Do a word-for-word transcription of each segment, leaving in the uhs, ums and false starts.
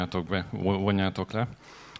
be, vonjátok le.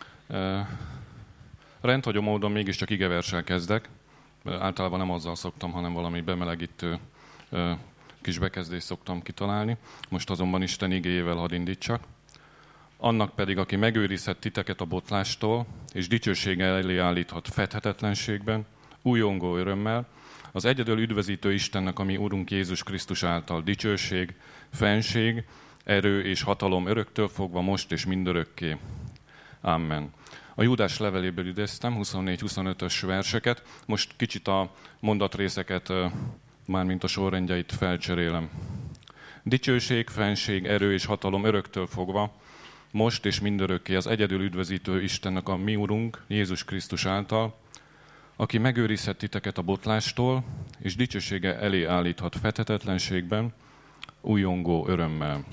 Rendhagyó módon mégiscsak igeverssel kezdek. Általában nem azzal szoktam, hanem valami bemelegítő kis bekezdést szoktam kitalálni. Most azonban Isten igéjével hadd indítsak. Annak pedig, aki megőrizhet titeket a botlástól, és dicsősége elé állíthat fedhetetlenségben, újongó örömmel, az egyedül üdvözítő Istennek, ami Urunk Jézus Krisztus által dicsőség, fenség, erő és hatalom öröktől fogva most és mindörökké. Amen. A Júdás leveléből idéztem, huszonnégy-huszonötös verseket. Most kicsit a mondatrészeket, mármint a sorrendjeit felcserélem. Dicsőség, fenség, erő és hatalom öröktől fogva, most és mindörökké az egyedül üdvözítő Istennek, a mi Urunk Jézus Krisztus által, aki megőrizhet titeket a botlástól, és dicsősége elé állíthat fedhetetlenségben, újongó örömmel.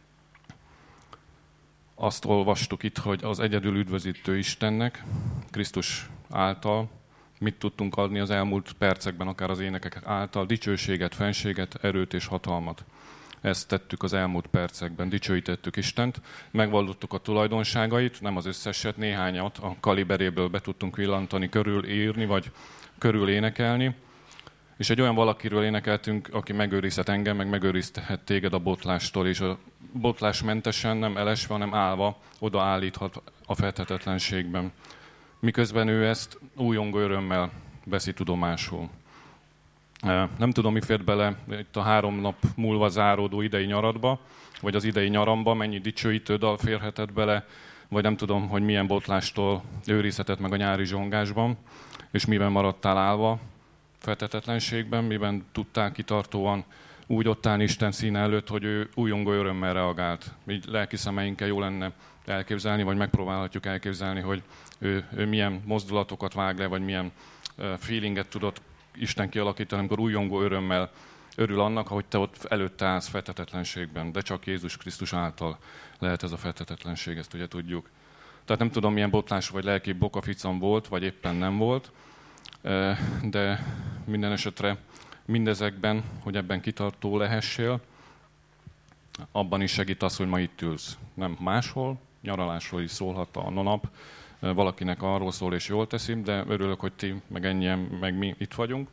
Azt olvastuk itt, hogy az egyedül üdvözítő Istennek, Krisztus által mit tudtunk adni az elmúlt percekben, akár az énekek által, dicsőséget, fenséget, erőt és hatalmat. Ezt tettük az elmúlt percekben, dicsőítettük Istent, megvallottuk a tulajdonságait, nem az összeset, néhányat a kaliberéből be tudtunk villantani, körülírni, vagy körül énekelni. És egy olyan valakiről énekeltünk, aki megőrizhet engem, meg megőrizhet téged a botlástól, és a botlásmentesen, nem elesve, hanem állva odaállíthat a fedhetetlenségben. Miközben ő ezt újongó örömmel veszi tudomásul. Nem tudom, mi fért bele itt a három nap múlva záródó idei nyaradba, vagy az idei nyaramba, mennyi dicsőítő dal férhetett bele, vagy nem tudom, hogy milyen botlástól őrizhetett meg a nyári zsongásban, és miben maradtál állva fedhetetlenségben, miben tudtál kitartóan úgy ott állni Isten színe előtt, hogy ő újongó örömmel reagált. Így lelki szemeinkkel jó lenne elképzelni, vagy megpróbálhatjuk elképzelni, hogy ő, ő milyen mozdulatokat vág le, vagy milyen feelinget tudott Isten kialakítani, amikor újongó örömmel örül annak, hogy te ott előtte állsz fedhetetlenségben, de csak Jézus Krisztus által lehet ez a fedhetetlenség, ezt ugye tudjuk. Tehát nem tudom, milyen botlás vagy lelki bokaficam volt, vagy éppen nem volt, de minden esetre mindezekben, hogy ebben kitartó lehessél, abban is segít az, hogy ma itt ülsz. Nem máshol, nyaralásról is szólhat a nap, valakinek arról szól és jól teszi, de örülök, hogy ti, meg ennyien, meg mi itt vagyunk.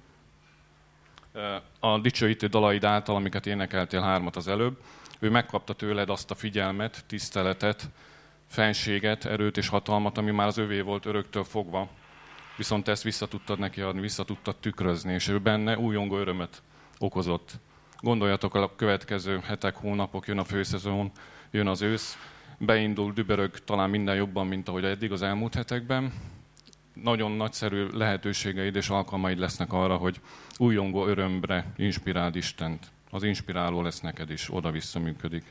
A dicsőítő dalaid által, amiket énekeltél hármat az előbb, ő megkapta tőled azt a figyelmet, tiszteletet, fenséget, erőt és hatalmat, ami már az övé volt öröktől fogva, viszont ezt vissza tudtad neki adni, vissza tudtad tükrözni, és ő benne újongó örömet okozott. Gondoljatok, a következő hetek, hónapok, jön a főszezon, jön az ősz, beindul, dübörög talán minden jobban, mint ahogy eddig az elmúlt hetekben. Nagyon nagyszerű lehetőségeid és alkalmaid lesznek arra, hogy újongó örömre inspiráld Istent. Az inspiráló lesz neked is, oda-vissza működik.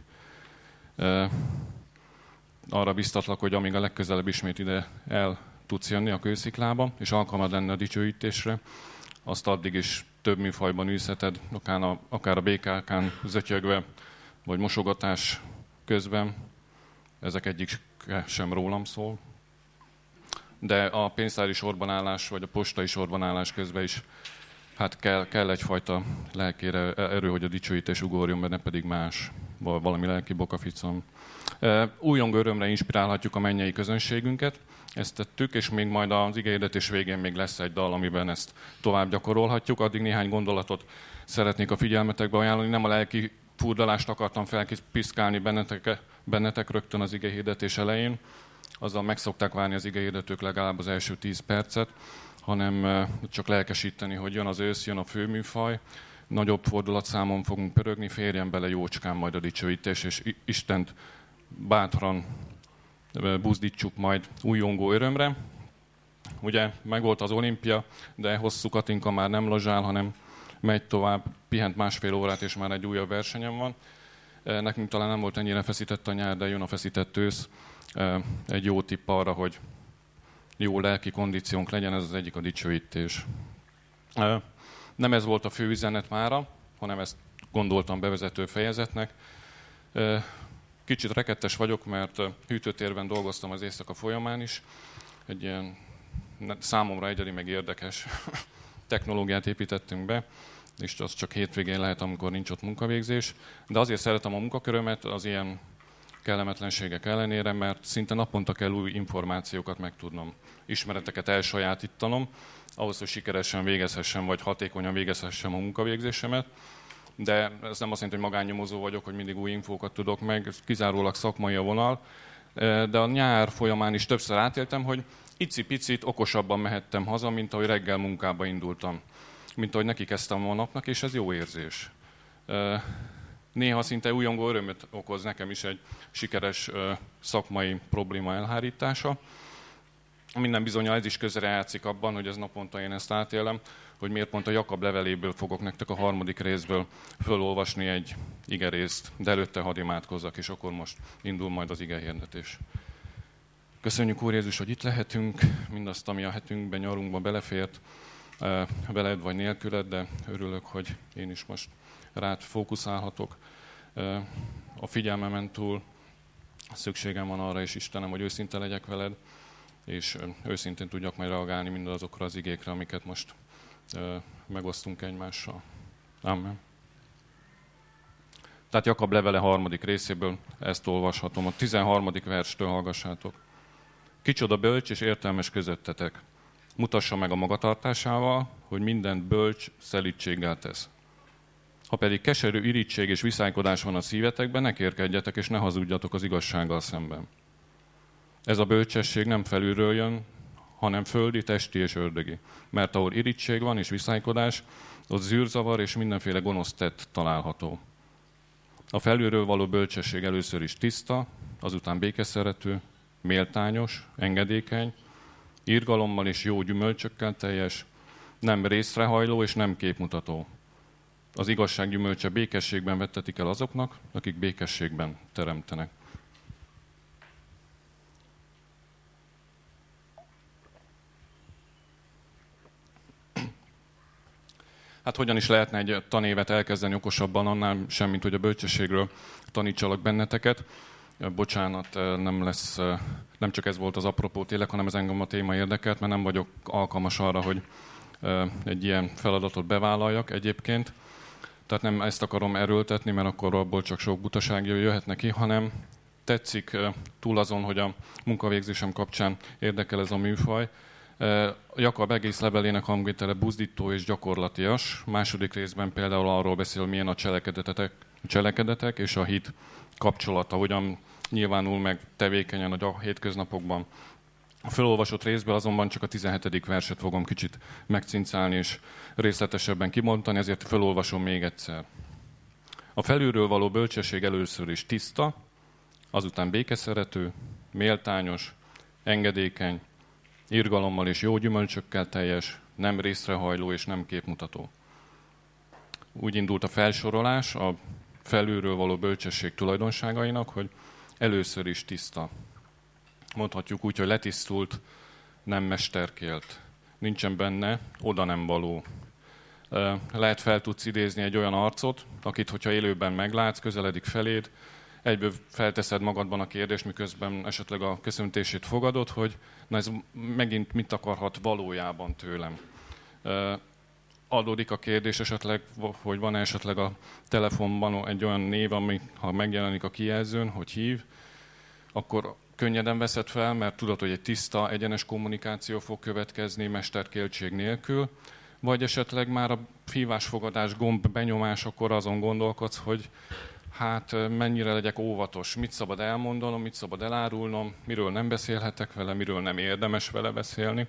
Arra biztatlak, hogy amíg a legközelebb ismét ide el tudsz jönni a kősziklába, és alkalmad lenne a dicsőítésre, azt addig is több műfajban űzheted, akár a, akár a bé ká kán zötyögve, vagy mosogatás közben. Ezek egyik sem rólam szól. De a pénztári sorban állás, vagy a postai sorban állás közben is hát kell, kell egyfajta lelkére erő, hogy a dicsőítés ugorjon, mert ne pedig más, valami lelki bokaficam. Újongó örömre inspirálhatjuk a mennyei közönségünket, ezt tettük, és még majd az igehirdetés végén még lesz egy dal, amiben ezt tovább gyakorolhatjuk. Addig néhány gondolatot szeretnék a figyelmetekbe ajánlani. Nem a lelki furdalást akartam felpiszkálni bennetek, bennetek rögtön az igehirdetés elején, azzal meg szokták várni az igehirdetők legalább az első tíz percet, hanem csak lelkesíteni, hogy jön az ősz, jön a főműfaj, nagyobb fordulatszámon fogunk pörögni, férjen bele jócskán majd a dicsőítés, és Istent bátran buzdítsuk majd újongó örömre. Ugye megvolt az olimpia, de hosszú Katinka már nem lazsál, hanem megy tovább, pihent másfél órát, és már egy újabb versenyen van. Nekünk talán nem volt ennyire feszített a nyár, de jön a feszített ősz. Egy jó tipp arra, hogy jó lelki kondíciónk legyen, ez az egyik, a dicsőítés. Nem ez volt a fő üzenet mára, hanem ezt gondoltam bevezető fejezetnek. Kicsit rekettes vagyok, mert hűtőtérben dolgoztam az éjszaka folyamán is. Egy ilyen számomra egyedi, meg érdekes technológiát építettünk be, és az csak hétvégén lehet, amikor nincs ott munkavégzés. De azért szeretem a munkakörömet, az ilyen kellemetlenségek ellenére, mert szinte naponta kell új információkat megtudnom, ismereteket elsajátítanom, ahhoz, hogy sikeresen végezhessem, vagy hatékonyan végezhessem a munkavégzésemet. De ez nem azt jelenti, hogy magánnyomozó vagyok, hogy mindig új infókat tudok meg, ez kizárólag szakmai a vonal. De a nyár folyamán is többször átéltem, hogy icipicit okosabban mehettem haza, mint ahogy reggel munkába indultam. Mint ahogy neki kezdtem a napnak, és ez jó érzés. Néha szinte újongó örömöt okoz nekem is egy sikeres szakmai probléma elhárítása. Minden bizonnyal ez is közre játszik abban, hogy ez naponta én ezt átélem, hogy miért pont a Jakab leveléből fogok nektek a harmadik részből fölolvasni egy igerészt, de előtte hadd imádkozzak, és akkor most indul majd az igehirdetés. Köszönjük, Úr Jézus, hogy itt lehetünk, mindazt, ami a hetünkben, nyarunkban belefért, veled vagy nélküled, de örülök, hogy én is most rád fókuszálhatok. A figyelmemen túl szükségem van arra is, Istenem, hogy őszinte legyek veled, és őszintén tudjak majd reagálni mindazokra az igékre, amiket most megosztunk egymással. Amen. Tehát Jakab levele harmadik részéből ezt olvashatom. A tizenharmadik verstől hallgassátok. Kicsoda bölcs és értelmes közöttetek. Mutassa meg a magatartásával, hogy mindent bölcs szelídséggel tesz. Ha pedig keserű irigység és viszálykodás van a szívetekben, ne kérkedjetek és ne hazudjatok az igazsággal szemben. Ez a bölcsesség nem felülről jön, hanem földi, testi és ördögi. Mert ahol irigység van és viszálykodás, ott zűrzavar és mindenféle gonosz tett található. A felülről való bölcsesség először is tiszta, azután békeszerető, méltányos, engedékeny, irgalommal és jó gyümölcsökkel teljes, nem részrehajló és nem képmutató. Az igazság gyümölcse békességben vettetik el azoknak, akik békességben teremtenek. Hát hogyan is lehetne egy tanévet elkezdeni okosabban, annál sem, mint hogy a bölcsességről tanítsalak benneteket. Bocsánat, nem lesz, nem csak ez volt az apropó tényleg, hanem ez engem a téma érdekelt, mert nem vagyok alkalmas arra, hogy egy ilyen feladatot bevállaljak egyébként. Tehát nem ezt akarom erőltetni, mert akkor abból csak sok butaság jöhet neki, hanem tetszik túl azon, hogy a munkavégzésem kapcsán érdekel ez a műfaj. Jakab egész levelének hangvétele buzdító és gyakorlatias. Második részben például arról beszél, milyen a cselekedetek, cselekedetek és a hit kapcsolata, hogyan nyilvánul meg tevékenyen a hétköznapokban. A felolvasott részben azonban csak a tizenhetedik verset fogom kicsit megcincálni és részletesebben kimondani, ezért felolvasom még egyszer. A felülről való bölcsesség először is tiszta, azután békeszerető, méltányos, engedékeny, irgalommal és jó gyümölcsökkel teljes, nem részrehajló és nem képmutató. Úgy indult a felsorolás a felülről való bölcsesség tulajdonságainak, hogy először is tiszta. Mondhatjuk úgy, hogy letisztult, nem mesterkélt. Nincsen benne oda nem való. Lehet fel tudsz idézni egy olyan arcot, akit, hogyha élőben meglátsz, közeledik feléd, egyből felteszed magadban a kérdést, miközben esetleg a köszöntését fogadod, hogy na ez megint mit akarhat valójában tőlem. Adódik a kérdés esetleg, hogy van esetleg a telefonban egy olyan név, ami ha megjelenik a kijelzőn, hogy hív, akkor könnyeden veszed fel, mert tudod, hogy egy tiszta, egyenes kommunikáció fog következni mesterkéltség nélkül, vagy esetleg már a hívásfogadás gomb benyomás, akkor azon gondolkodsz, hogy hát mennyire legyek óvatos, mit szabad elmondanom, mit szabad elárulnom, miről nem beszélhetek vele, miről nem érdemes vele beszélni.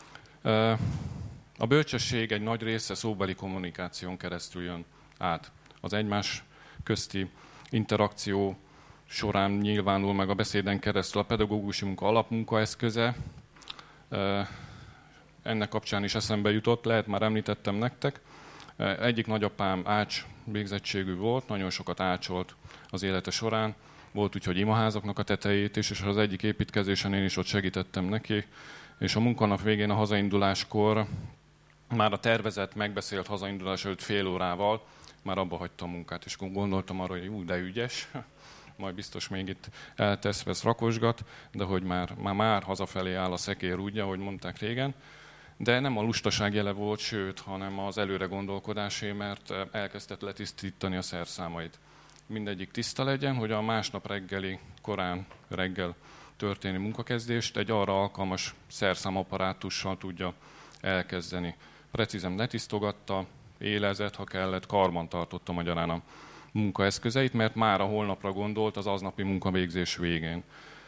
A bölcsesség egy nagy része szóbeli kommunikáción keresztül jön át. Az egymás közti interakció során nyilvánul meg a beszéden keresztül a pedagógusi munka alapmunkaeszköze. Ennek kapcsán is eszembe jutott, lehet már említettem nektek. Egyik nagyapám ács végzettségű volt, nagyon sokat ácsolt az élete során. Volt úgy, hogy imaházaknak a tetejét is, és az egyik építkezésen én is ott segítettem neki. És a munkanap végén a hazainduláskor már a tervezett, megbeszélt hazaindulás előtt fél órával már abba hagyta a munkát, és gondoltam arra, hogy ú, de ügyes, majd biztos még itt eltesz, vesz, rakosgat, de hogy már, már, már hazafelé áll a szekér úgy, ahogy mondták régen. De nem a lustaság jele volt, sőt, hanem az előre gondolkodásé, mert elkezdett letisztítani a szerszámait. mindegyik tiszta legyen, hogy a másnap reggeli, korán reggel történő munkakezdést egy arra alkalmas szerszámapparátussal tudja elkezdeni. Precízen letisztogatta, élezett, ha kellett, karban tartotta magyarán a munkaeszközeit, mert már a holnapra gondolt az aznapi munkavégzés végén.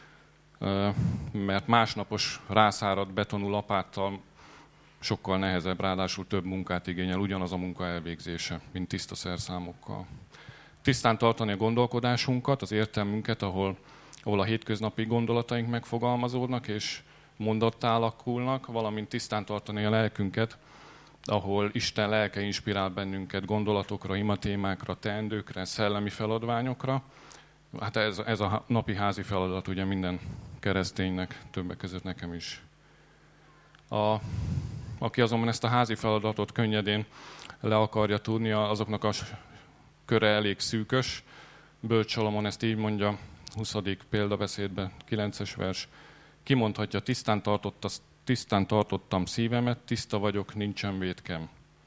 Mert másnapos rászáradt betonú lapáttal sokkal nehezebb, ráadásul több munkát igényel ugyanaz a munka elvégzése, mint tiszta szerszámokkal. Tisztán tartani a gondolkodásunkat, az értelmünket, ahol, ahol a hétköznapi gondolataink megfogalmazódnak és mondattá alakulnak, valamint tisztán tartani a lelkünket, ahol Isten lelke inspirál bennünket gondolatokra, imatémákra, teendőkre, szellemi feladványokra. Hát ez, ez a napi házi feladat ugye minden kereszténynek, többek között nekem is. A, aki azonban ezt a házi feladatot könnyedén le akarja tudni, azoknak a köre elég szűkös. Bölcs Salomon ezt így mondja, huszadik példabeszédben, kilences vers. Kimondhatja, tisztán, tartotta, tisztán tartottam szívemet, tiszta vagyok, nincsen vétkem.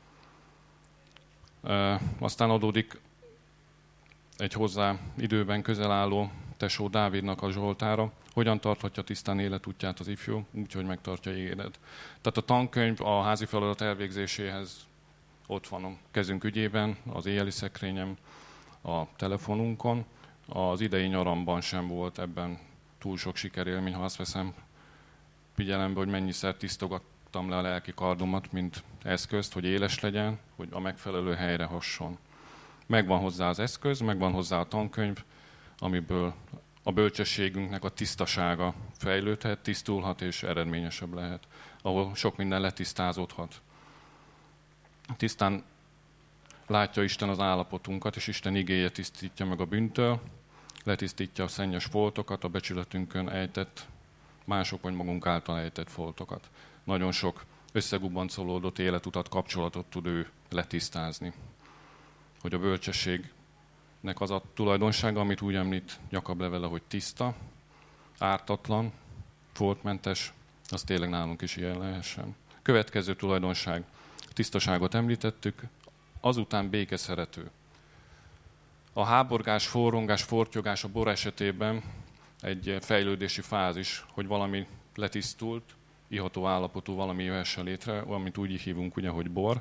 E, aztán adódik egy hozzá időben közel álló tesó Dávidnak a Zsoltára, hogyan tarthatja tisztán életútját az ifjú, úgyhogy megtartja igédet. Tehát a tankönyv a házi feladat elvégzéséhez ott van a kezünk ügyében, az éjjeli szekrényem, a telefonunkon. Az idei nyaramban sem volt ebben túl sok sikerélmény, ha azt veszem figyelembe, hogy mennyiszer tisztogattam le a lelki kardomat, mint eszközt, hogy éles legyen, hogy a megfelelő helyre hasson. Megvan hozzá az eszköz, megvan hozzá a tankönyv, amiből a bölcsességünknek a tisztasága fejlődhet, tisztulhat és eredményesebb lehet, ahol sok minden letisztázódhat. Tisztán látja Isten az állapotunkat, és Isten igéje tisztítja meg a bűntől, letisztítja a szennyes foltokat, a becsületünkön ejtett, mások vagy magunk által ejtett foltokat. Nagyon sok összegubbancolódott életutat, kapcsolatot tud ő letisztázni. Hogy a bölcsességnek az a tulajdonsága, amit úgy említ Jakab levele, hogy tiszta, ártatlan, foltmentes, az tényleg nálunk is ilyen lehessen. Következő tulajdonság, tisztaságot említettük, azután békeszerető. A háborgás, forrongás, fortyogás a bor esetében egy fejlődési fázis, hogy valami letisztult, iható állapotú valami jöhessen létre, amit úgy hívunk ugye, hogy bor.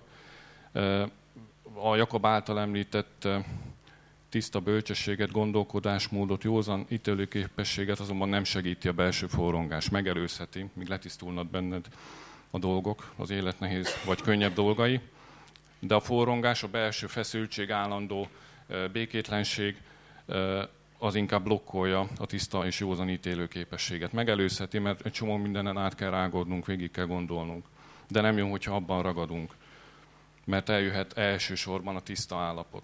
A Jakab által említett tiszta bölcsességet, gondolkodásmódot, józan ítélőképességet azonban nem segíti a belső forrongás, megelőzheti, míg letisztulnak benned a dolgok, az élet nehéz vagy könnyebb dolgai, de a forrongás, a belső feszültség, állandó békétlenség az inkább blokkolja a tiszta és józan ítélőképességet. Megelőzheti, mert egy csomó mindenen át kell rágódnunk, végig kell gondolnunk. De nem jó, hogyha abban ragadunk, mert eljöhet elsősorban a tiszta állapot.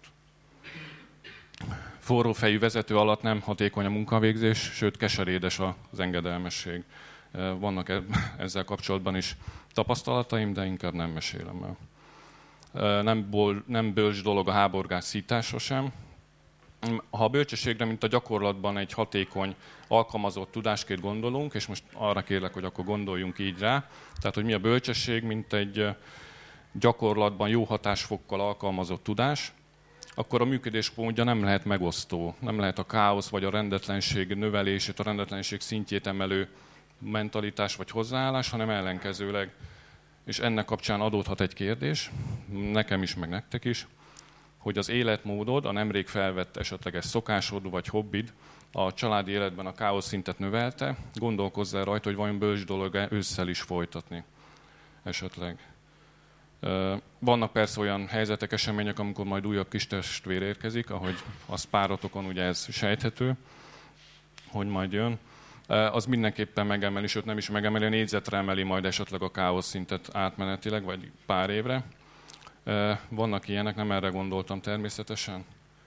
Forró fejű vezető alatt nem hatékony a munkavégzés, sőt keserédes az engedelmesség. Vannak ezzel kapcsolatban is tapasztalataim, de inkább nem mesélem el. Nem, bol, nem bölcs dolog a háborgás szítása sem. Ha a bölcsességre, mint a gyakorlatban egy hatékony, alkalmazott tudásként gondolunk, és most arra kérlek, hogy akkor gondoljunk így rá, tehát hogy mi a bölcsesség, mint egy gyakorlatban jó hatásfokkal alkalmazott tudás, akkor a működésmódja nem lehet megosztó, nem lehet a káosz vagy a rendetlenség növelését, a rendetlenség szintjét emelő mentalitás vagy hozzáállás, hanem ellenkezőleg. És ennek kapcsán adódhat egy kérdés, nekem is, meg nektek is, hogy az életmódod, a nemrég felvett esetleges szokásod vagy hobbid a családi életben a káosz szintet növelte, gondolkozz el rajta, hogy vajon bölcs dolog ősszel is folytatni esetleg. Vannak persze olyan helyzetek, események, amikor majd újabb kis testvér érkezik, ahogy az páratokon ugye ez sejthető, hogy majd jön. Az mindenképpen megemeli, sőt nem is megemeli, a négyzetre emeli majd esetleg a káosz szintet átmenetileg, vagy pár évre. Vannak ilyenek, nem erre gondoltam természetesen.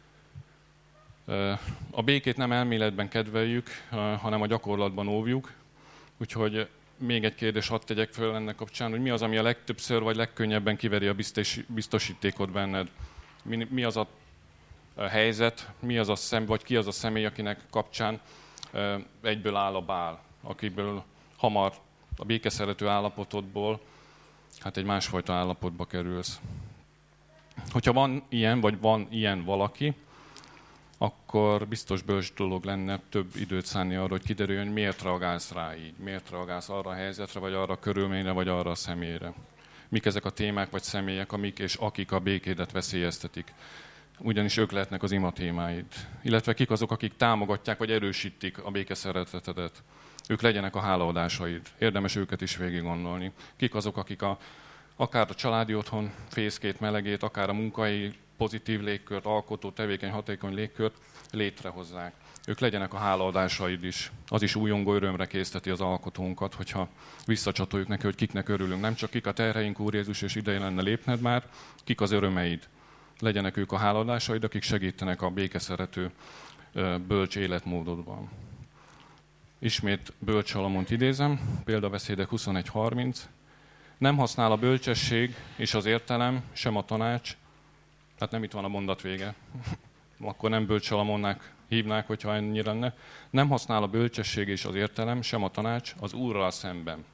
A békét nem elméletben kedveljük, hanem a gyakorlatban óvjuk. Úgyhogy még egy kérdés hadd tegyek föl ennek kapcsán, hogy mi az, ami a legtöbbször vagy legkönnyebben kiveri a biztosítékot benned? Mi, mi az a helyzet, mi az a szem, vagy ki az a személy, akinek kapcsán egyből áll a bál, akiből hamar a békeszerető állapotodból hát egy másfajta állapotba kerülsz. Hogyha van ilyen, vagy van ilyen valaki, akkor biztos bölcs dolog lenne több időt szánni arra, hogy kiderüljön, hogy miért reagálsz rá így, miért reagálsz arra a helyzetre, vagy arra a körülményre, vagy arra a személyre. Mik ezek a témák vagy személyek, amik és akik a békédet veszélyeztetik. Ugyanis ők lehetnek az ima témáid. Illetve kik azok, akik támogatják vagy erősítik a békeszeretetedet. Ők legyenek a hálaadásaid. Érdemes őket is végig gondolni. Kik azok, akik a, akár a családi otthon fészkét, melegét, akár a munkai pozitív légkört, alkotó, tevékeny, hatékony légkört létrehozzák. Ők legyenek a hálaadásaid is. Az is újongó örömre készteti az alkotónkat, hogyha visszacsatoljuk neki, hogy kiknek örülünk. Nem csak kik a terheink, Úr Jézus, és ideje lenne lépned már, kik az örömeid. Legyenek ők a hálaadásaid, akik segítenek a békeszerető bölcs életmódodban. Ismét Bölcs Salamont idézem, példabeszédek huszonegy harminc. Nem használ a bölcsesség és az értelem, sem a tanács, tehát nem itt van a mondat vége, akkor nem Bölcs Salamonnak hívnák, hogyha ennyi lenne. Nem használ a bölcsesség és az értelem, sem a tanács az Úrral szemben.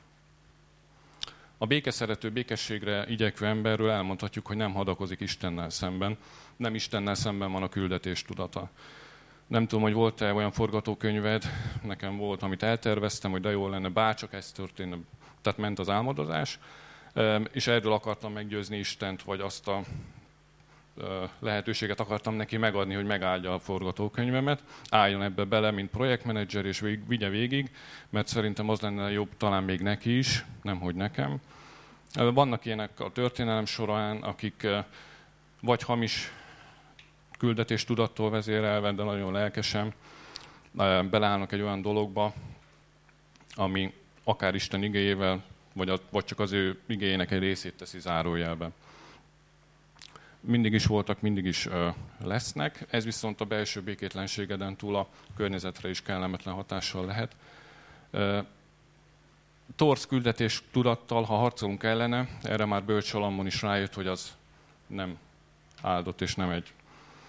A békeszerető, békességre igyekvő emberről elmondhatjuk, hogy nem hadakozik Istennel szemben, nem Istennel szemben van a küldetés tudata. Nem tudom, hogy volt-e olyan forgatókönyved, nekem volt, amit elterveztem, hogy de jó lenne, bárcsak ez történne, tehát ment az álmodozás, és erről akartam meggyőzni Istent, vagy azt a lehetőséget akartam neki megadni, hogy megáldja a forgatókönyvemet, álljon ebbe bele, mint projektmenedzser, és vigye végig, mert szerintem az lenne jobb talán még neki is, nemhogy nekem. Vannak ilyenek a történelem során, akik vagy hamis küldetéstudattól vezérelve, de nagyon lelkesen beleállnak egy olyan dologba, ami akár Isten igéjével, vagy, a, vagy csak az ő igéjének egy részét teszi zárójelbe. Mindig is voltak, mindig is lesznek, ez viszont a belső békétlenségeden túl a környezetre is kellemetlen hatással lehet. Torz küldetés tudattal, ha harcolunk ellene, erre már Bölcs Salamon is rájött, hogy az nem áldott és nem egy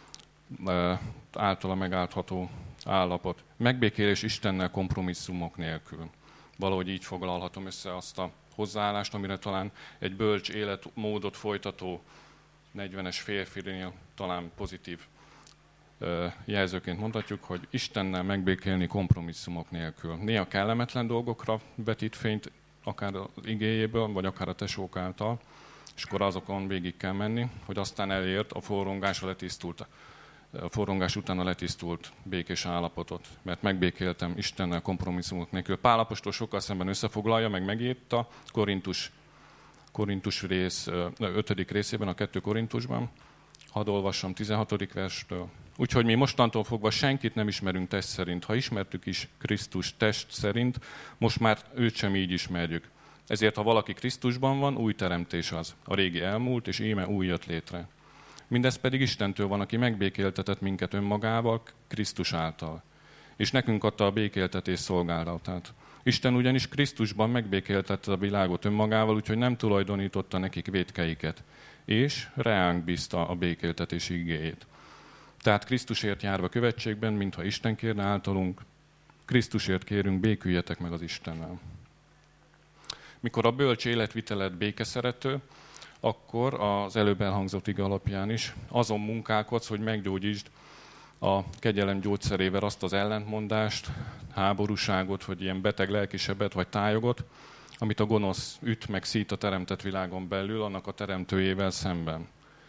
általa megáldható állapot. Megbékélés Istennel kompromisszumok nélkül. Valahogy így foglalhatom össze azt a hozzáállást, amire talán egy bölcs életmódot folytató negyvenes férfinél talán pozitív jelzőként mondhatjuk, hogy Istennel megbékélni kompromisszumok nélkül. Néha kellemetlen dolgokra vetít fényt, akár az igéjéből, vagy akár a tesók által, és akkor azokon végig kell menni, hogy aztán elért a forrongásra letisztult, a forrongás után a letisztult békés állapotot, mert megbékéltem Istennel kompromisszumok nélkül. Pál apostol sokkal szemben összefoglalja, meg megírta Korintus, Korintus rész, ötödik részében, a kettő Korintusban. Hadd olvassam tizenhatodik verstől. Úgyhogy mi mostantól fogva senkit nem ismerünk test szerint. Ha ismertük is Krisztus test szerint, most már őt sem így ismerjük. Ezért, ha valaki Krisztusban van, új teremtés az. A régi elmúlt, és íme új jött létre. Mindez pedig Istentől van, aki megbékéltetett minket önmagával, Krisztus által. És nekünk adta a békéltetés szolgálatát. Isten ugyanis Krisztusban megbékéltette a világot önmagával, úgyhogy nem tulajdonította nekik vétkeiket, és reánk bízta a békéltetés igéjét. Tehát Krisztusért járva követségben, mintha Isten kérne általunk, Krisztusért kérünk, béküljetek meg az Istennel. Mikor a bölcs életvitelet békeszerető, akkor az előbb elhangzott ige alapján is azon munkálkodsz, hogy meggyógyítsd a kegyelem gyógyszerével azt az ellentmondást, háborúságot, vagy ilyen beteg lelkisebet, vagy tájogot, amit a gonosz üt meg szít a teremtett világon belül, annak a teremtőjével szemben.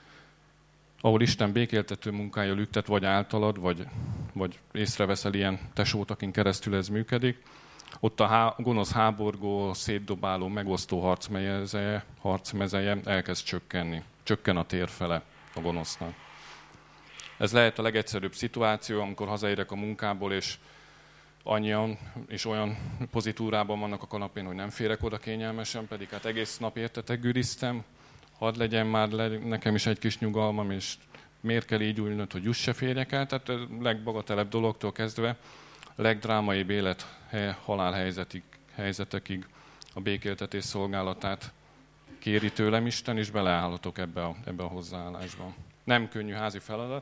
Ahol Isten békéltető munkája lüktet, vagy általad, vagy, vagy észreveszel ilyen tesót, akin keresztül ez működik, ott a há, gonosz háborgó, szétdobáló, megosztó harcmezeje, harcmezeje elkezd csökkenni. Csökken a térfele a gonosznak. Ez lehet a legegyszerűbb szituáció, amikor hazaérek a munkából, és annyian és olyan pozitúrában vannak a kanapén, hogy nem férek oda kényelmesen, pedig hát egész nap értetek güriztem, hadd legyen már le, nekem is egy kis nyugalmam, és miért kell így ülnöd, hogy just se férjek el, tehát a legbagatelebb dologtól kezdve a legdrámaibb élet, halálhelyzetig, helyzetekig a békéltetés szolgálatát kéri tőlem Isten, és beleállhatok ebbe a, ebbe a hozzáállásba. Nem könnyű házi feladat,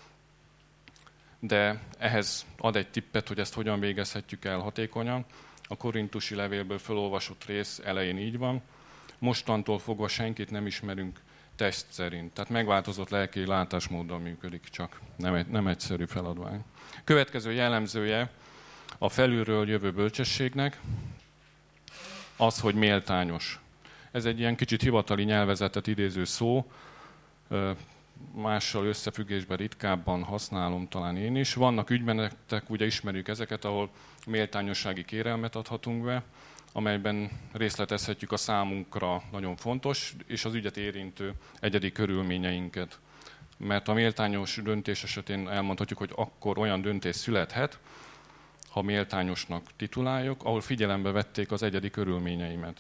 de ehhez ad egy tippet, hogy ezt hogyan végezhetjük el hatékonyan. A korintusi levélből felolvasott rész elején így van. Mostantól fogva senkit nem ismerünk test szerint. Tehát megváltozott lelki látásmóddal működik, csak nem, egy, nem egyszerű feladvány. Következő jellemzője a felülről jövő bölcsességnek az, hogy méltányos. Ez egy ilyen kicsit hivatali nyelvezetet idéző szó, mással összefüggésben ritkábban használom talán én is. Vannak ügymenetek, ugye ismerjük ezeket, ahol méltányossági kérelmet adhatunk be, amelyben részletezhetjük a számunkra nagyon fontos, és az ügyet érintő egyedi körülményeinket. Mert a méltányos döntés esetén elmondhatjuk, hogy akkor olyan döntés születhet, ha méltányosnak tituláljuk, ahol figyelembe vették az egyedi körülményeimet.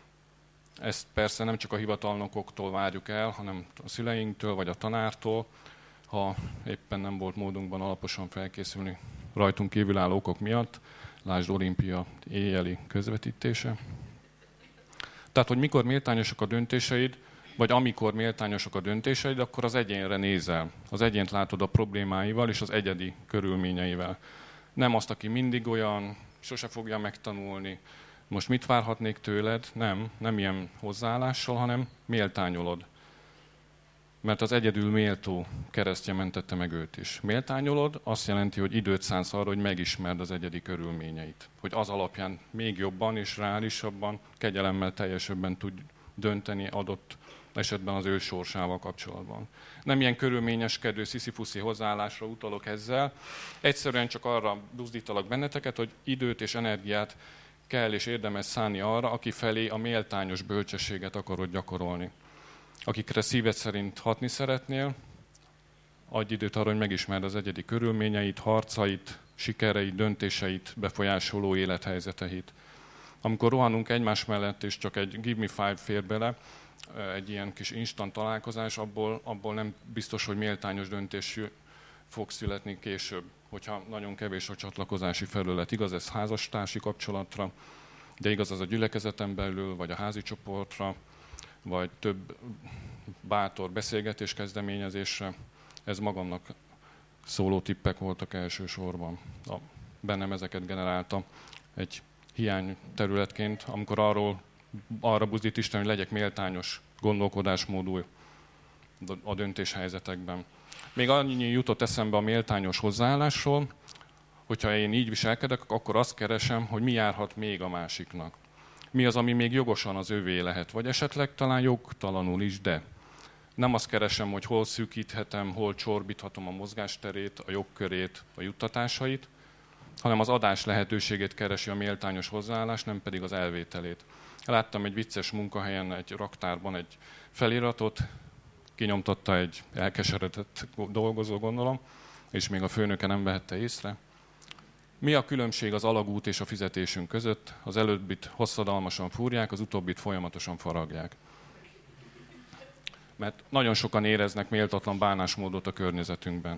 Ezt persze nem csak a hivatalnokoktól várjuk el, hanem a szüleinktől vagy a tanártól, ha éppen nem volt módunkban alaposan felkészülni rajtunk kívülálló okok miatt, lásd olimpia éjjeli közvetítése. Tehát, hogy mikor méltányosak a döntéseid, vagy amikor méltányosak a döntéseid, akkor az egyénre nézel. Az egyént látod a problémáival és az egyedi körülményeivel. Nem azt, aki mindig olyan, sose fogja megtanulni, most mit várhatnék tőled? Nem, nem ilyen hozzáállással, hanem méltányolod. Mert az egyedül méltó keresztje mentette meg őt is. Méltányolod azt jelenti, hogy időt szánsz arra, hogy megismerd az egyedi körülményeit. Hogy az alapján még jobban és reálisabban, kegyelemmel teljesebben tud dönteni adott esetben az ő sorsával kapcsolatban. Nem ilyen körülményeskedő, sziszifuszi hozzáállásra utalok ezzel. Egyszerűen csak arra buzdítalak benneteket, hogy időt és energiát kell és érdemes szánni arra, aki felé a méltányos bölcsességet akarod gyakorolni. Akikre szíved szerint hatni szeretnél, adj időt arra, hogy megismerd az egyedi körülményeit, harcait, sikereit, döntéseit, befolyásoló élethelyzeteit. Amikor rohanunk egymás mellett, és csak egy give me five fér bele, egy ilyen kis instant találkozás, abból, abból nem biztos, hogy méltányos döntés fog születni később, hogyha nagyon kevés a csatlakozási felület. Igaz ez házastársi kapcsolatra, de igaz az a gyülekezeten belül, vagy a házi csoportra, vagy több bátor beszélgetés kezdeményezésre. Ez magamnak szóló tippek voltak elsősorban. A, bennem ezeket generálta egy hiány területként, amikor arról, arra buzdít Isten, hogy legyek méltányos gondolkodásmódú a döntéshelyzetekben. Még annyi jutott eszembe a méltányos hozzáállásról, hogyha én így viselkedek, akkor azt keresem, hogy mi járhat még a másiknak. Mi az, ami még jogosan az övé lehet, vagy esetleg talán jogtalanul is, de nem azt keresem, hogy hol szűkíthetem, hol csorbíthatom a mozgásterét, a jogkörét, a juttatásait, hanem az adás lehetőségét keresi a méltányos hozzáállás, nem pedig az elvételét. Láttam egy vicces munkahelyen, egy raktárban egy feliratot, kinyomtatta egy elkeseredett dolgozó, gondolom, és még a főnöke nem vehette észre. Mi a különbség az alagút és a fizetésünk között? Az előbbit hosszadalmasan fúrják, az utóbbit folyamatosan faragják. Mert nagyon sokan éreznek méltatlan bánásmódot a környezetünkben.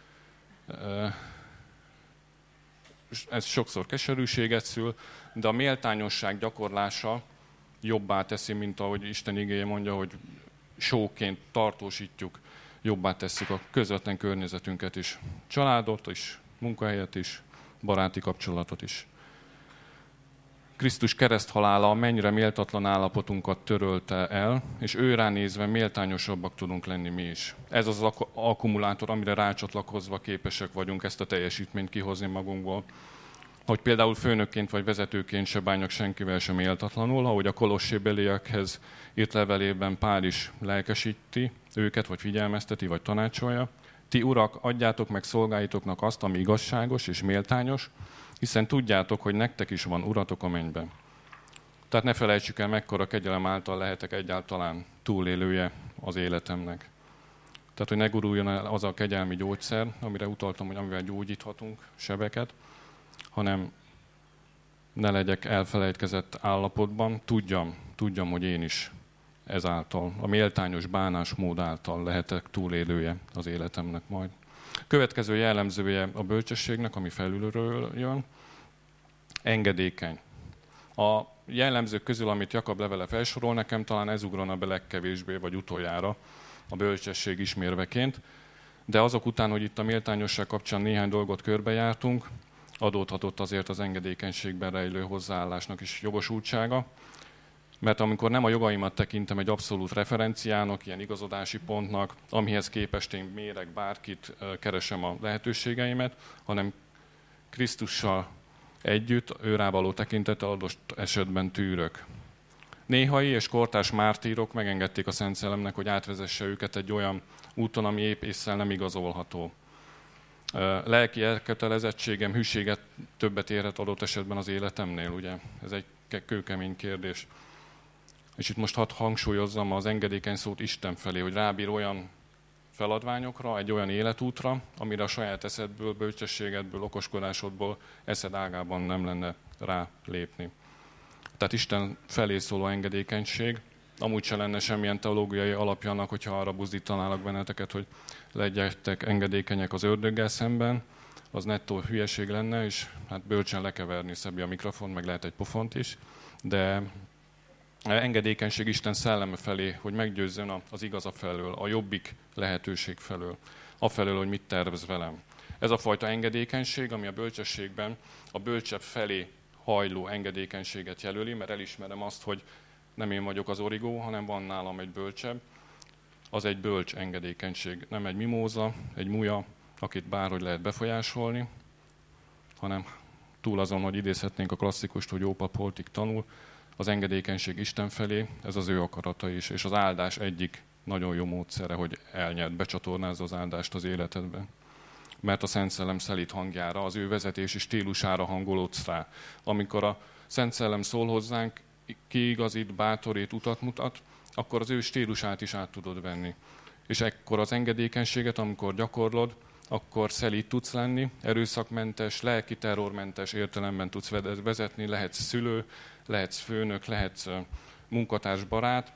Ez sokszor keserűséget szül, de a méltányosság gyakorlása jobbá teszi, mint ahogy Isten igéje mondja, hogy sóként tartósítjuk, jobbá tesszük a közvetlen környezetünket is. Családot is, munkahelyet is, baráti kapcsolatot is. Krisztus kereszthalála mennyire méltatlan állapotunkat törölte el, és ő ránézve méltányosabbak tudunk lenni mi is. Ez az ak- akkumulátor, amire rácsatlakozva képesek vagyunk ezt a teljesítményt kihozni magunkból. Hogy például főnökként vagy vezetőként se bánjak senkivel sem méltatlanul, ahogy a kolossébeliekhez írt levelében Pál is lelkesíti őket, vagy figyelmezteti, vagy tanácsolja. Ti urak, adjátok meg szolgáitoknak azt, ami igazságos és méltányos, hiszen tudjátok, hogy nektek is van uratok a mennyben. Tehát ne felejtsük el, mekkora kegyelem által lehetek egyáltalán túlélője az életemnek. Tehát, hogy ne guruljon el az a kegyelmi gyógyszer, amire utaltam, hogy amivel gyógyíthatunk sebeket, hanem ne legyek elfelejtkezett állapotban, tudjam, tudjam, hogy én is ezáltal, a méltányos bánásmód által lehetek túlélője az életemnek majd. Következő jellemzője a bölcsességnek, ami felülről jön, engedékeny. A jellemzők közül, amit Jakab levele felsorol, nekem talán ez ugrana be legkevésbé, vagy utoljára a bölcsesség ismérveként, de azok után, hogy itt a méltányosság kapcsán néhány dolgot körbejártunk, adódhatott azért az engedékenységben rejlő hozzáállásnak is jogosultsága, Mert amikor nem a jogaimat tekintem egy abszolút referenciának, ilyen igazodási pontnak, amihez képest én mérek bárkit, keresem a lehetőségeimet, hanem Krisztussal együtt, őrá való tekintettel adott esetben tűrök. Néhai és kortárs mártírok megengedték a Szent Szellemnek, hogy átvezesse őket egy olyan úton, ami épp ésszel nem igazolható. Lelki elkötelezettségem, hűséget többet érhet adott esetben az életemnél, ugye? Ez egy kőkemény kérdés. És itt most hadd hangsúlyozzam az engedékeny szót Isten felé, hogy rábír olyan feladványokra, egy olyan életútra, amire a saját eszedből, bölcsességedből, okoskodásodból eszed ágában nem lenne rá lépni. Tehát Isten felé szóló engedékenység, amúgy se lenne semmilyen teológiai alapja annak, hogyha arra buzdítanálak benneteket, hogy legyetek engedékenyek az ördöggel szemben, az nettó hülyeség lenne, és hát bölcsen lekeverni szebbi a mikrofon, meg lehet egy pofont is, de engedékenység Isten szelleme felé, hogy meggyőzzön az igaza felől, a jobbik lehetőség felől, afelől, hogy mit tervez velem. Ez a fajta engedékenység, ami a bölcsességben a bölcsebb felé hajló engedékenységet jelöli, mert elismerem azt, hogy nem én vagyok az origó, hanem van nálam egy bölcsebb, az egy bölcs engedékenység. Nem egy mimóza, egy múja, akit bárhogy lehet befolyásolni, hanem túl azon, hogy idézhetnénk a klasszikust, hogy jó pap holtig tanul, az engedékenység Isten felé, ez az ő akarata is, és az áldás egyik nagyon jó módszere, hogy elnyert, becsatornázza az áldást az életedben. Mert a Szent Szellem szelíd hangjára, az ő vezetési stílusára hangolódsz rá. Amikor a Szent Szellem szól hozzánk, kiigazít, bátorít, utat mutat, akkor az ő stílusát is át tudod venni. És ekkor az engedékenységet, amikor gyakorlod, akkor szelíd tudsz lenni, erőszakmentes, lelki terrormentes értelemben tudsz vezetni, lehetsz szülő, lehetsz főnök, lehetsz munkatárs, barát.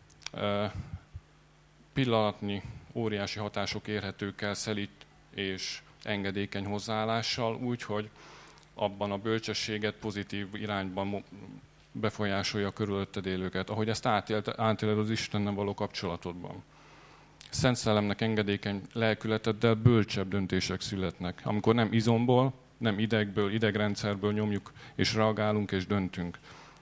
Pillanatnyi óriási hatások érhetők el szelíd és engedékeny hozzáállással, úgy, hogy abban a bölcsességet pozitív irányban befolyásolja a körülötted élőket, ahogy ezt átéled az Istennel való kapcsolatodban. Szent Szellemnek engedékeny lelkületeddel bölcsebb döntések születnek, amikor nem izomból, nem idegből, idegrendszerből nyomjuk, és reagálunk, és döntünk.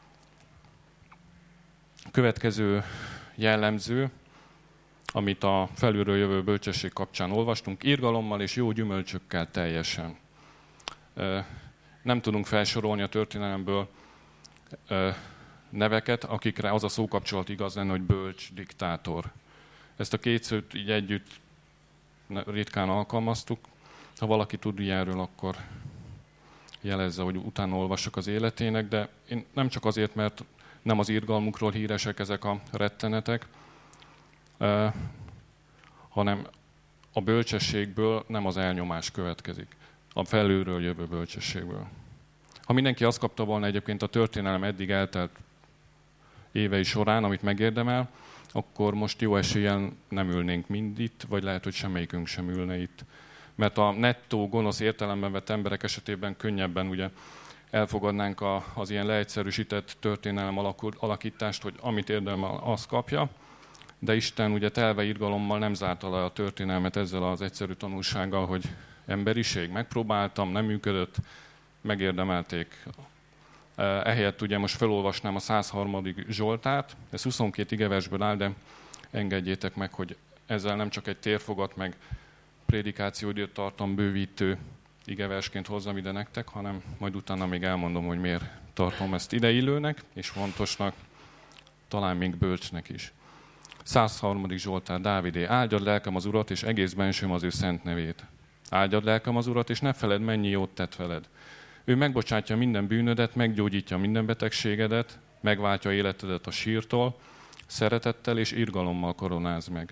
A következő jellemző, amit a felülről jövő bölcsesség kapcsán olvastunk, irgalommal és jó gyümölcsökkel teljesen. Nem tudunk felsorolni a történelemből neveket, akikre az a szókapcsolat igaz lenne, hogy bölcs, diktátor. Ezt a két szót így együtt ritkán alkalmaztuk. Ha valaki tud ilyenről, akkor jelezze, hogy utána olvassak az életének, de én nem csak azért, mert nem az irgalmukról híresek ezek a rettenetek, eh, hanem a bölcsességből nem az elnyomás következik, a felülről jövő bölcsességből. Ha mindenki azt kapta volna egyébként a történelem eddig eltelt évei során, amit megérdemel, akkor most jó eséllyel nem ülnénk mind itt, vagy lehet, hogy semmelyikünk sem ülne itt. Mert a nettó, gonosz értelemben vett emberek esetében könnyebben ugye elfogadnánk a, az ilyen leegyszerűsített történelem alakítást, hogy amit érdemel, azt kapja, de Isten ugye telve irgalommal nem zárta le a történelmet ezzel az egyszerű tanulsággal, hogy emberiség, megpróbáltam, nem működött, megérdemelték. Ehelyett ugye most felolvasnám a száz harmadik Zsoltárt, ez huszonkét igeversből áll, de engedjétek meg, hogy ezzel nem csak egy térfogat, meg prédikációidőt tartom bővítő igeversként hozzam ide nektek, hanem majd utána még elmondom, hogy miért tartom ezt ideillőnek, és fontosnak, talán még bölcsnek is. száz harmadik Zsoltár, Dávidé, áldjad lelkem az Urat, és egész bensőm az ő szent nevét. Áldjad lelkem az Urat, és ne feledd, mennyi jót tett veled. Ő megbocsátja minden bűnödet, meggyógyítja minden betegségedet, megváltja életedet a sírtól, szeretettel és irgalommal koronáz meg.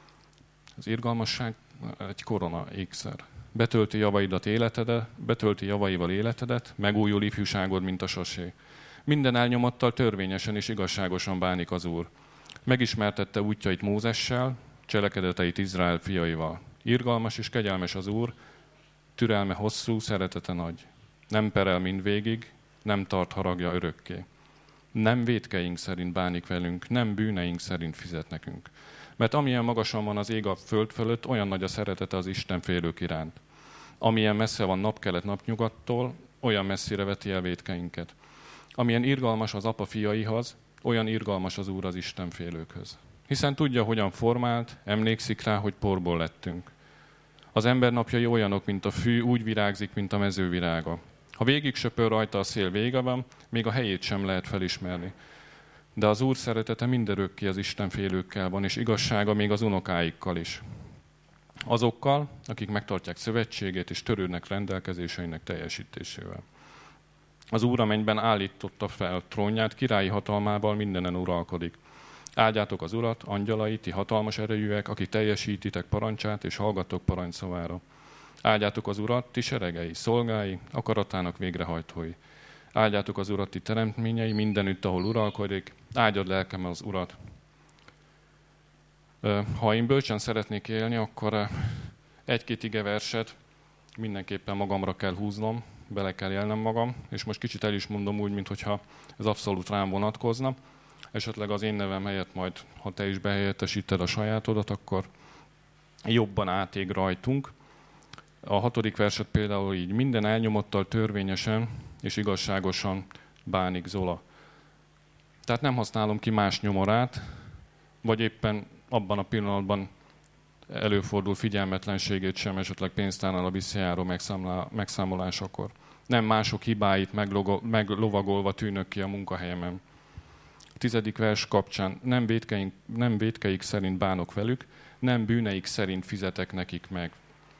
Az irgalmasság egy korona ékszer. Betölti javaidat életedet, betölti javaival életedet, megújul ifjúságod, mint a sasé. Minden elnyomattal törvényesen és igazságosan bánik az Úr. Megismertette útjait Mózessel, cselekedeteit Izrael fiaival. Irgalmas és kegyelmes az Úr, türelme hosszú, szeretete nagy. Nem perel mindvégig, nem tart haragja örökké. Nem vétkeink szerint bánik velünk, nem bűneink szerint fizet nekünk. Mert amilyen magasan van az ég a föld fölött, olyan nagy a szeretete az Isten félők iránt. Amilyen messze van napkelet napnyugattól, olyan messzire veti el vétkeinket. Amilyen irgalmas az apa fiaihoz, olyan irgalmas az Úr az istenfélőkhöz. Hiszen tudja, hogyan formált, emlékszik rá, hogy porból lettünk. Az ember napjai olyanok, mint a fű, úgy virágzik, mint a mezővirága. Ha végig söpör rajta a szél, vége van, még a helyét sem lehet felismerni. De az Úr szeretete mindörökké az istenfélőkkel van, és igazsága még az unokáikkal is. Azokkal, akik megtartják szövetségét és törődnek rendelkezéseinek teljesítésével. Az Úr a mennyben állította fel trónját, királyi hatalmával mindenen uralkodik. Áldjátok az Urat, angyalai, ti hatalmas erejűek, akik teljesítitek parancsát és hallgattok parancsszavára. Áldjátok az Urat, ti seregei, szolgái, akaratának végrehajtói. Áldjátok az Urat, ti teremtményei, mindenütt, ahol uralkodik. Áldjad lelkem az Urat. Ha én bölcsen szeretnék élni, akkor egy-két igeverset mindenképpen magamra kell húznom, bele kell élnem magam, és most kicsit el is mondom úgy, mintha ez abszolút rám vonatkozna. Esetleg az én nevem helyett majd, ha te is behelyettesíted a sajátodat, akkor jobban átég rajtunk. A hatodik verset például így: minden elnyomottal törvényesen és igazságosan bánik Zola. Tehát nem használom ki más nyomorát, vagy éppen abban a pillanatban előfordul figyelmetlenségét sem, esetleg pénztárnál a visszajáró megszámolásakor. Nem mások hibáit meglovagolva tűnök ki a munkahelyemen. A tizedik vers kapcsán: nem vétkeink, nem vétkeik szerint bánok velük, nem bűneik szerint fizetek nekik meg.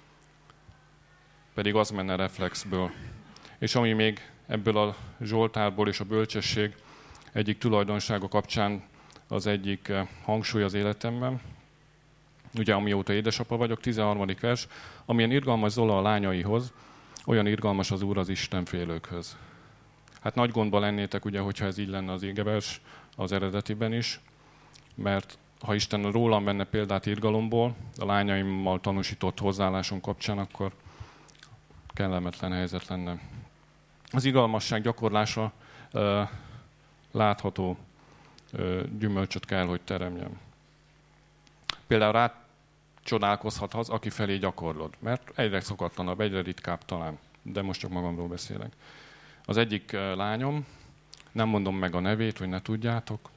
Pedig az menne reflexből. És ami még ebből a Zsoltárból és a bölcsesség egyik tulajdonsága kapcsán az egyik hangsúly az életemben, ugye amióta édesapa vagyok, tizenharmadik vers: amilyen irgalmas Zola a lányaihoz, olyan irgalmas az Úr az istenfélőkhöz. Hát nagy gondba lennétek, ugye, hogyha ez így lenne az igevers az eredetiben is, mert ha Isten rólam venne példát irgalomból, a lányaimmal tanúsított hozzáállásom kapcsán, akkor kellemetlen helyzet lenne. Az irgalmasság gyakorlása uh, látható uh, gyümölcsöt kell, hogy teremjen. Például rá csodálkozhat az, aki felé gyakorlod, mert egyre szokatlanabb, egyre ritkább talán, de most csak magamról beszélek. Az egyik uh, lányom, nem mondom meg a nevét, hogy ne tudjátok,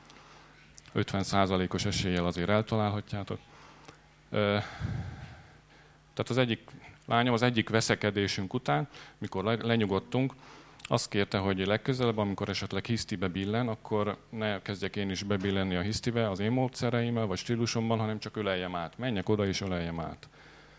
ötven százalékos eséllyel azért eltalálhatjátok. Uh, tehát az egyik lányom az egyik veszekedésünk után, mikor lenyugodtunk, azt kérte, hogy legközelebb, amikor esetleg hisztibe billen, akkor ne kezdjek én is bebillenni a hisztibe az én módszereimmel, vagy stílusomban, hanem csak öleljem át. Menjek oda és öleljem át.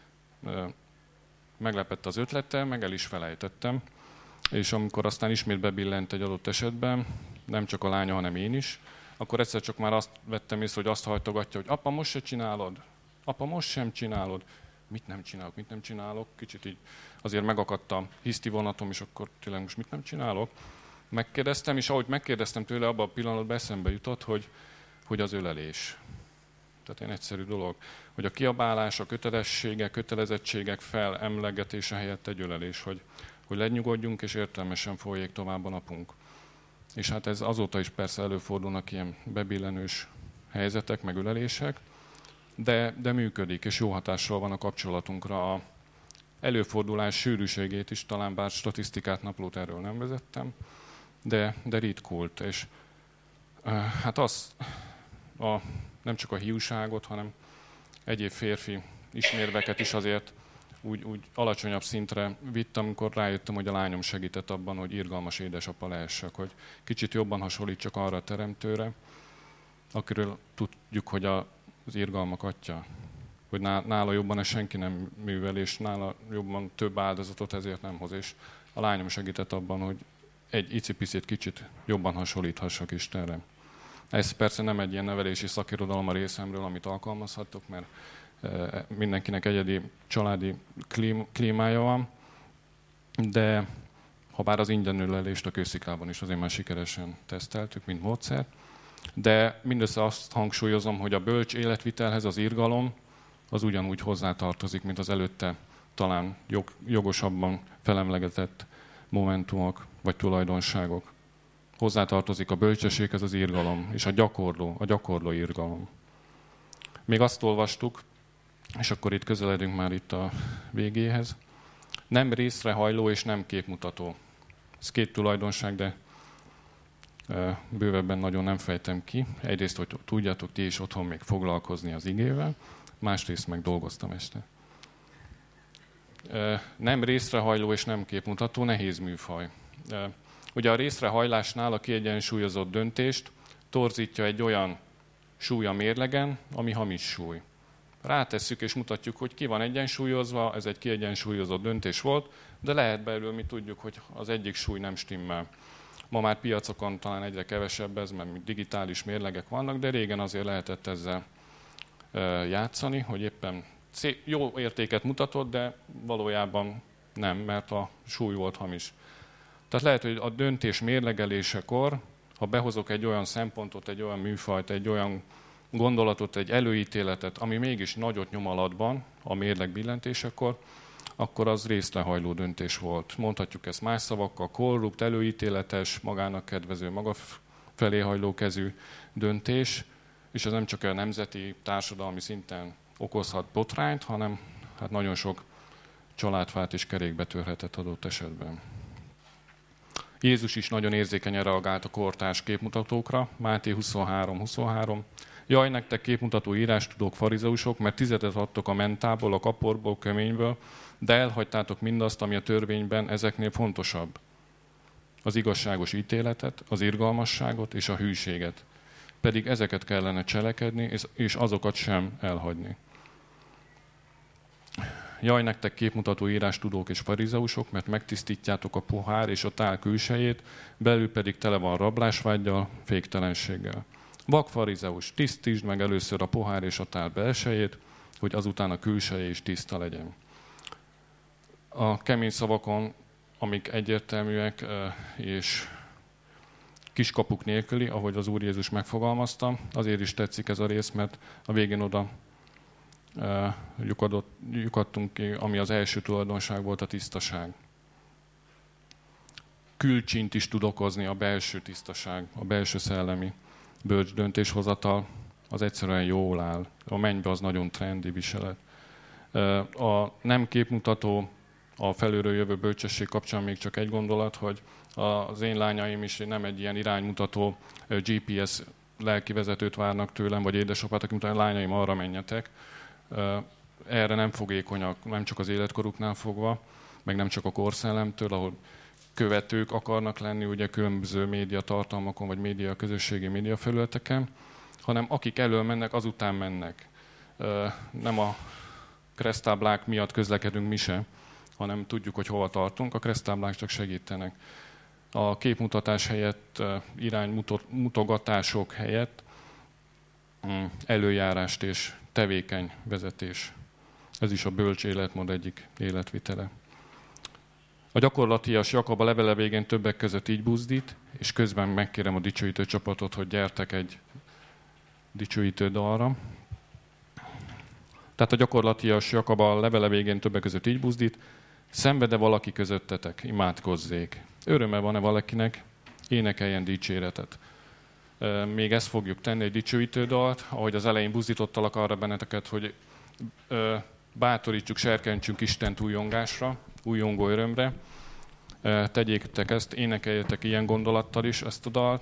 Meglepett az ötlettel, meg el is felejtettem. És amikor aztán ismét bebillent egy adott esetben, nem csak a lánya, hanem én is, akkor egyszer csak már azt vettem észre, hogy azt hajtogatja, hogy apa, most se csinálod? Apa, most sem csinálod? Mit nem csinálok, mit nem csinálok? Kicsit így azért megakadt a hiszti vonatom, és akkor tényleg most mit nem csinálok? Megkérdeztem, és ahogy megkérdeztem tőle, abban a pillanatban eszembe jutott, hogy, hogy az ölelés. Tehát egy egyszerű dolog, hogy a kiabálás, a kötelességek, kötelezettségek felemlegetése helyett egy ölelés, hogy, hogy lenyugodjunk, és értelmesen folyjék tovább a napunk. És hát ez azóta is persze előfordulnak ilyen bebillenős helyzetek, meg ölelések, De, de működik, és jó hatással van a kapcsolatunkra. A előfordulás sűrűségét is, talán bár statisztikát, naplót erről nem vezettem, de, de ritkult. És hát az, a, nem csak a hiúságot, hanem egyéb férfi ismérveket is azért úgy, úgy alacsonyabb szintre vittem, amikor rájöttem, hogy a lányom segített abban, hogy irgalmas édesapa lehessek, hogy kicsit jobban hasonlítsak arra a teremtőre, akiről tudjuk, hogy a az irgalmak atya, hogy nála jobban ez senki nem művel, és nála jobban több áldozatot ezért nem hoz. És a lányom segített abban, hogy egy icipicit kicsit jobban hasonlíthassak Istenre. Ez persze nem egy ilyen nevelési szakirodalom a részemről, amit alkalmazhatok, mert mindenkinek egyedi családi klímája van, de ha bár az ingyenölelést a Kősziklában is azért már sikeresen teszteltük, mint módszer, de mindössze azt hangsúlyozom, hogy a bölcs életvitelhez az irgalom az ugyanúgy hozzátartozik, mint az előtte talán jog, jogosabban felemlegetett momentumok vagy tulajdonságok. Hozzátartozik a bölcsességhez az irgalom, és a gyakorló, a gyakorló irgalom. Még azt olvastuk, és akkor itt közeledünk már itt a végéhez, nem részrehajló és nem képmutató. Ez két tulajdonság, de bővebben nagyon nem fejtem ki. Egyrészt, hogy tudjátok ti is otthon még foglalkozni az igével, másrészt meg dolgoztam este. Nem részrehajló és nem képmutató, nehéz műfaj. Ugye a részrehajlásnál a kiegyensúlyozott döntést torzítja egy olyan súly a mérlegen, ami hamis súly. Rátesszük és mutatjuk, hogy ki van egyensúlyozva, ez egy kiegyensúlyozott döntés volt, de lehet belül, mi tudjuk, hogy az egyik súly nem stimmel. Ma már piacokon talán egyre kevesebb ez, mert digitális mérlegek vannak, de régen azért lehetett ezzel játszani, hogy éppen szép, jó értéket mutatott, de valójában nem, mert a súly volt hamis. Tehát lehet, hogy a döntés mérlegelésekor, ha behozok egy olyan szempontot, egy olyan műfajt, egy olyan gondolatot, egy előítéletet, ami mégis nagyot nyom alatban a mérleg billentésekor, akkor az részrehajló döntés volt. Mondhatjuk ezt más szavakkal, korrupt, előítéletes, magának kedvező, maga felé hajló kezű döntés, és ez nem csak a nemzeti, társadalmi szinten okozhat botrányt, hanem hát nagyon sok családfát is kerékbe törhetett adott esetben. Jézus is nagyon érzékenyen reagált a kortárs képmutatókra, Máté huszonhárom huszonhárom. Jaj, nektek képmutató írástudók, farizeusok, mert tizedet adtok a mentából, a kaporból, köményből, de elhagytátok mindazt, ami a törvényben ezeknél fontosabb. Az igazságos ítéletet, az irgalmasságot és a hűséget. Pedig ezeket kellene cselekedni, és azokat sem elhagyni. Jaj, nektek képmutató írástudók és farizeusok, mert megtisztítjátok a pohár és a tál külsejét, belül pedig tele van rablásvággyal, féktelenséggel. Vak farizeus, tisztítsd meg először a pohár és a tál belsejét, hogy azután a külseje is tiszta legyen. A kemény szavakon, amik egyértelműek és kiskapuk nélküli, ahogy az Úr Jézus megfogalmazta, azért is tetszik ez a rész, mert a végén oda lyukadtunk ki, ami az első tulajdonság volt, a tisztaság. Külcsint is tud okozni a belső tisztaság, a belső szellemi bölcs döntéshozatal, az egyszerűen jól áll. A mennybe az nagyon trendi viselet. A nem képmutató, a felülről jövő bölcsesség kapcsán még csak egy gondolat, hogy az én lányaim is nem egy ilyen iránymutató gé pé es lelkivezetőt várnak tőlem, vagy édesapát, aki mondta, lányaim, arra menjetek. Erre nem fogékonyak, nem csak az életkoruknál fogva, meg nem csak a korszellemtől, ahol követők akarnak lenni, ugye különböző média tartalmakon, vagy média közösségi média felületeken, hanem akik elől mennek, azután mennek. Nem a kereszttáblák miatt közlekedünk mi se, hanem tudjuk, hogy hova tartunk, a kereszttáblák csak segítenek. A képmutatás helyett, iránymutogatások helyett előjárást és tevékeny vezetés. Ez is a bölcs életmód egyik életvitele. A gyakorlatias Jakab a levele végén többek között így buzdít, és közben megkérem a dicsőítő csapatot, hogy gyertek egy dicsőítő dalra. Tehát a gyakorlatias Jakab a levele végén többek között így buzdít, szenved-e valaki közöttetek, imádkozzék. Öröme van-e valakinek, énekeljen dicséretet. Még ezt fogjuk tenni, egy dicsőítő dalt, ahogy az elején buzdítottalak arra benneteket, hogy bátorítsuk, serkentsünk Istent újongásra, újongó örömre. Tegyétek ezt, énekeljetek ilyen gondolattal is ezt a dalt.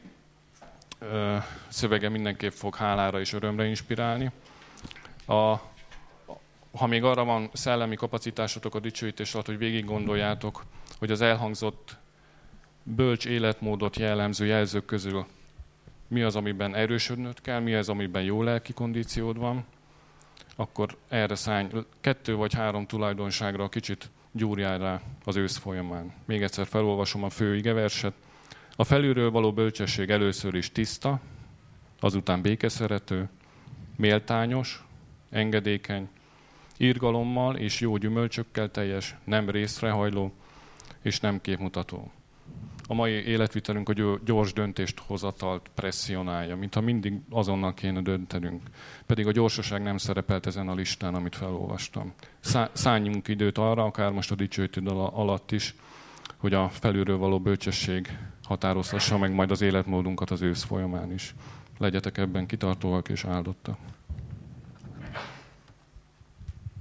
Szövege mindenképp fog hálára és örömre inspirálni. A, ha még arra van szellemi kapacitásotok a dicsőítés alatt, hogy végig gondoljátok, hogy az elhangzott bölcs életmódot jellemző jelzők közül mi az, amiben erősödnöd kell, mi az, amiben jó lelki kondíciód van, akkor erre szállj kettő vagy három tulajdonságra kicsit gyúrjál rá az ősz folyamán. Még egyszer felolvasom a fő igeverset. A felülről való bölcsesség először is tiszta, azután békeszerető, méltányos, engedékeny, irgalommal és jó gyümölcsökkel teljes, nem részrehajló és nem képmutató. A mai életvitelünk a gyors döntést hozatalt presszionálja, mintha mindig azonnal kéne döntenünk. Pedig a gyorsaság nem szerepelt ezen a listán, amit felolvastam. Szálljunk időt arra, akár most a dicsőítő alatt is, hogy a felülről való bölcsesség határozhassa meg majd az életmódunkat az ősz folyamán is. Legyetek ebben kitartóak és áldottak.